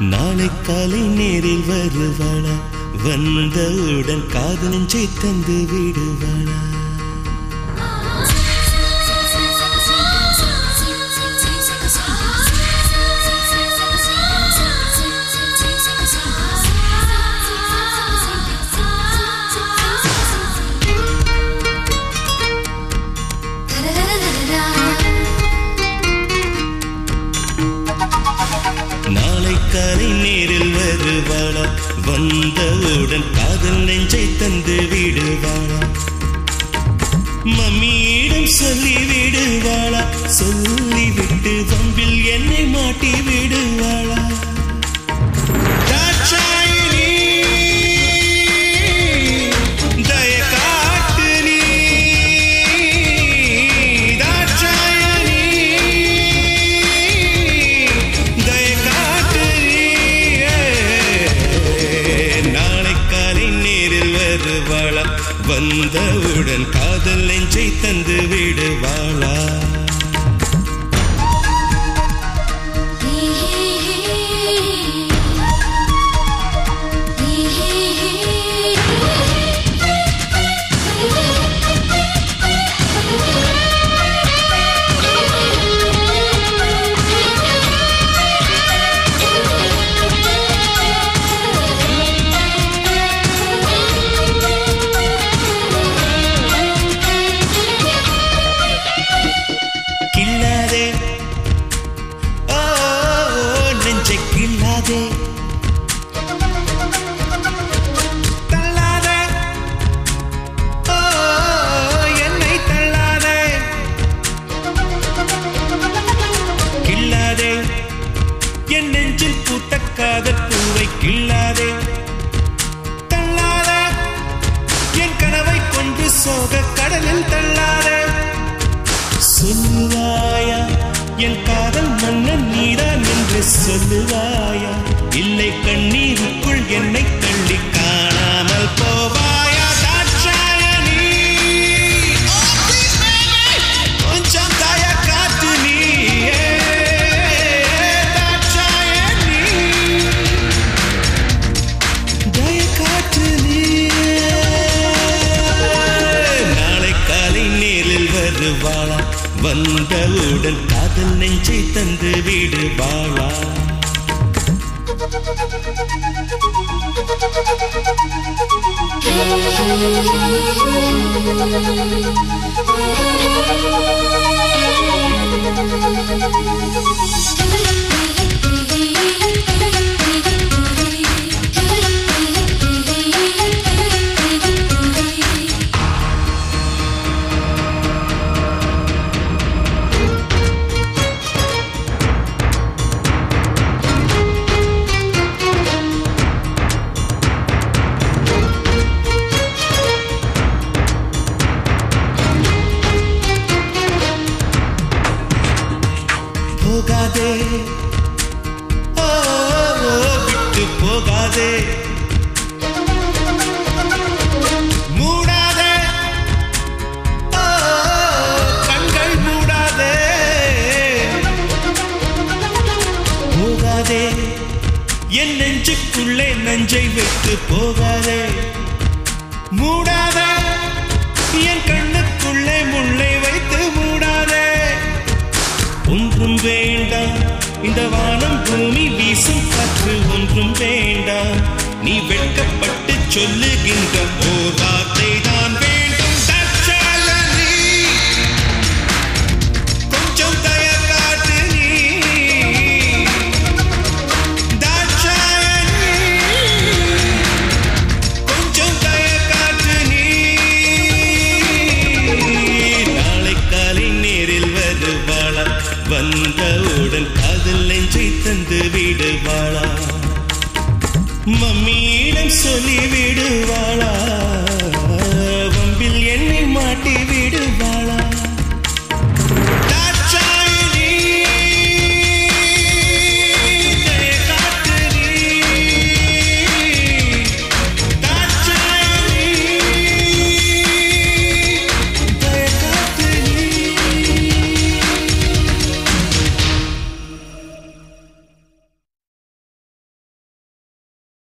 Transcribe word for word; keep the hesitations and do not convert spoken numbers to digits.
நாளை காலை நேரில் வருவாளா வந்தவுடன் காதல் நெஞ்சை தந்து விடுவாளா நாளை காலை நேரில் வருவாளா வந்தவுடன் காதல் நெஞ்சை தந்து விடுவாளா மம்மியிடம் சொல்லி விடுவாளா சொல்லிவிட்டு வம்பில் என்னை மாட்டி விடுவாளா வந்தவுடன் காதல் நெஞ்சை தந்து விடுவாளா என் நெஞ்சில் பூத்த காதல் பூவை கிள்ளாதே தள்ளாதே என் கனவை கொண்டு சோக கடலில் தள்ளாதே சொல்லுவாயா என் காதல் மன்னன் நீதான் என்று சொல்லுவாயா இல்லை கண்ணீருக்குள் என்னை தள்ளி காணாமல் போவாயா கொஞ்சம் தாய காத்து நீ வருவாளா வந்தவுடன் காதல் நெஞ்சை தந்து விடுவாளா போகாதே ஓ விட்டு போகாதே மூடாதே ஓ கண்கள் மூடாதே போகாதே என் நெஞ்சுக்குள்ளே நஞ்சை விட்டு போகாதே மூடாதே என் கண்ணுக்குள்ளே முள்ளை வைத்து மூடாதே ஒன்றும் வேண்டாம் இந்த வானம் பூமி வீசும் காற்று ஒன்றும் வேண்டாம் நீ வெட்கப்பட்டு சொல்லுகின்ற ஓர் வார்த்தை தான் வேண்டும் தற்சாலனி கொஞ்சம் தய காட்டு நீ தாட்சாயணி கொஞ்சம் தய காட்டு நீ நாளை காலை நேரில் வருவாளா வந்தவுடன் காதல் நெஞ்சை தந்து